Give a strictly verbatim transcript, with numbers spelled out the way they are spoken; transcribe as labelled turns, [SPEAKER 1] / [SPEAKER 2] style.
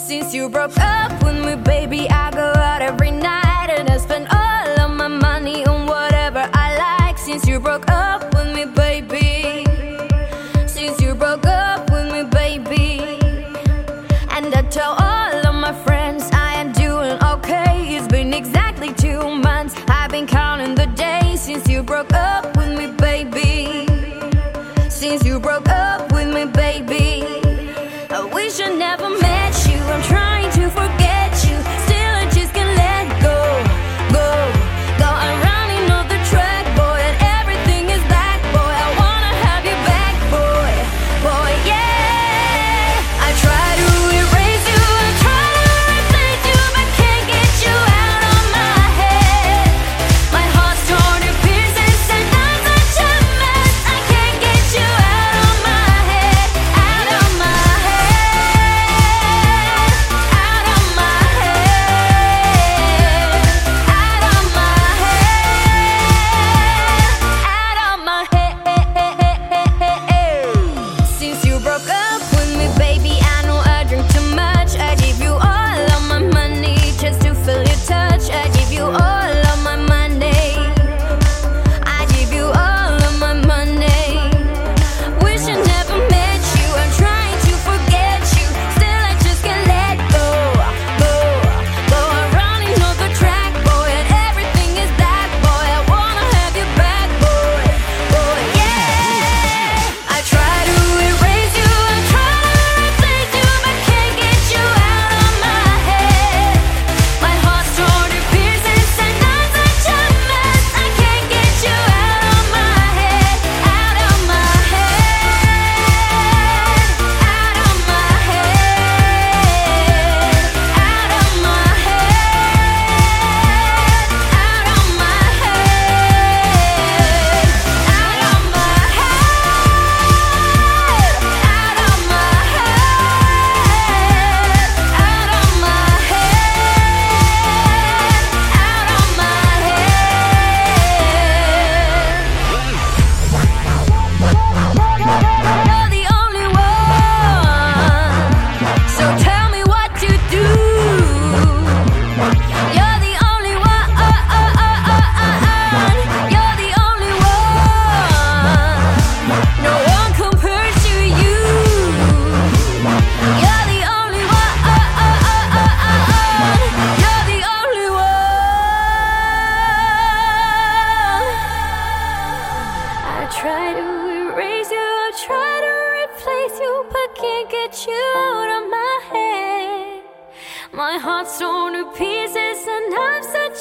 [SPEAKER 1] Since you broke up with me, baby, I go out every night and I spend all of my money on whatever I like. Since you broke up with me, baby, since you broke up with me, baby, and I tell all of my friends I am doing okay. It's been exactly two months, I've been counting the days since you broke up with me, baby. Since you broke up with me, baby, I wish I never met you. I'm trying to forget you, still I just can't let go, go, go. I'm running off the track, boy, and everything is back, boy. I wanna have you back, boy, boy, yeah. I try to erase you, I try to replace you, but can't get you out of my head. My heart's torn to pieces and I'm such a mess. I can't get you out of my head, out of my head, out of my head, out of my head, out of my head. Since you broke up with me, baby, I know I drink too much. I give you all of my money just to feel your touch. I give you all of my money, I give you all of my money. Wish I never met you, I'm trying to forget you, still I just can't let go, go, go. I'm running off the track, boy, and everything is back, boy. I wanna have you back, boy, boy, yeah. I try to erase you, I try to replace you, but can't get you out of my head. My heart's torn to pieces and I'm such a mess. I can't get you out of my head, out of my head, out of my head, out of my head, out of my head, out of my head, out of my head, out of my head. You're the only one, so tell me what to do. You're the only one, you're the only one, no one compares to you. You're the only one, you're the only one. I try to erase you, I try to replace you, but can't get you out of my head. My heart's torn to pieces and I'm such